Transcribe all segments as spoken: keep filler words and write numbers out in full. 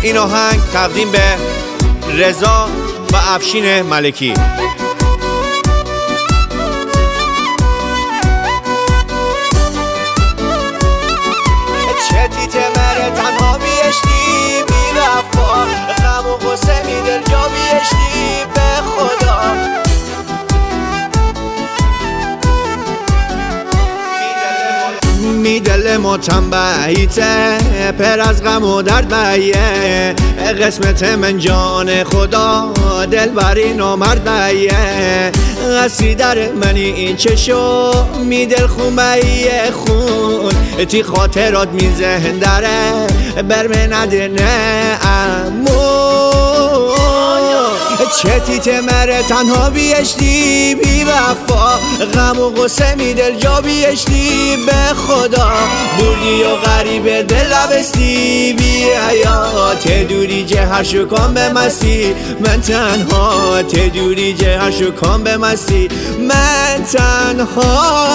این آهنگ تقدیم به رضا و افشین ملکی. چتی تمره تنها بیشتی بی وفا غم و غصه می دل جا بیشتی به خدا می دل ما تنبهیته پر از غم و درد بیه قسمت من جان خدا دل بری نامرد بیه غسی در منی این چشو می دل خون بیه خون تی خاطرات می ذهن داره بر من نده نه امو چتی تمره تنها بیشتی بی وفا غم و غصه می دل جا بیشتی به خدا بردی و غریب دل لبستی بی حیات دوری جهر شکان به مستی من تنها دوری جهر شکان به مستی من تنها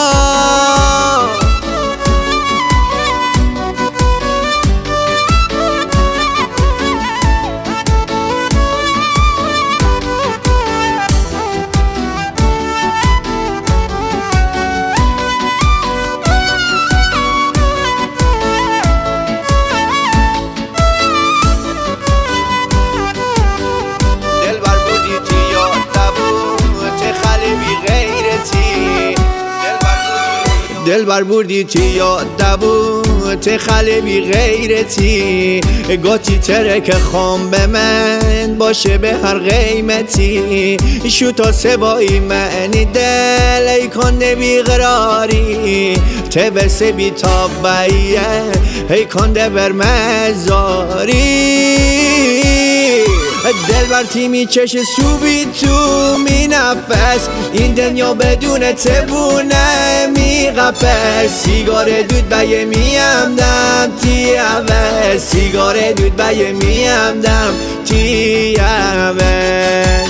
دل بر بردی تی یاد دبوت خاله بی غیرتی گاتی ترک خام به من باشه به هر قیمتی شو تا سبایی منی دل ای کنده بی قراری تبسه بی تابعیه ای کنده بر مزاری دل بر تیمی چش سوبی تو می نفس این دنیا بدون تبونه می غفص سیگار دود بیه می همدم تی اوه سیگار دود بیه می همدم تی اوه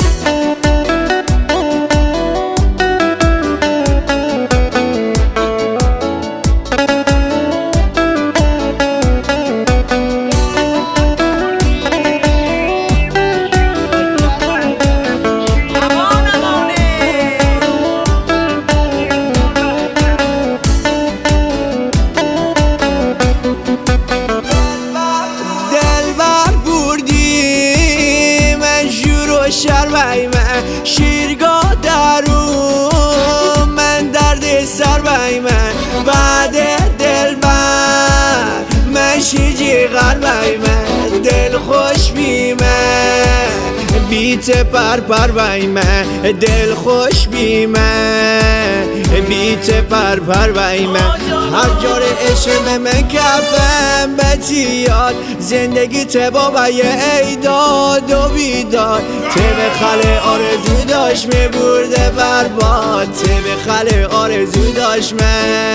شر بای من شیرگاه درون من درد سر بای من بعد دل بر من شیجی غر بای من دل خوش بی من بیت پر پر بای من دل خوش بی من بیت پر پر بای من هر جار عشق به من کفم بتیاد زندگی تبا بای ای داد و بیداد تب خاله آرزو داشت می برده برباد تب خاله آرزو داشت می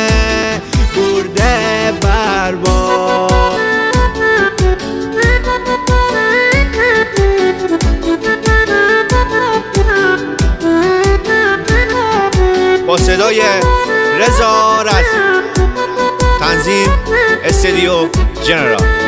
برده برباد با صدای رضا رز تنظیم استودیو جنرال.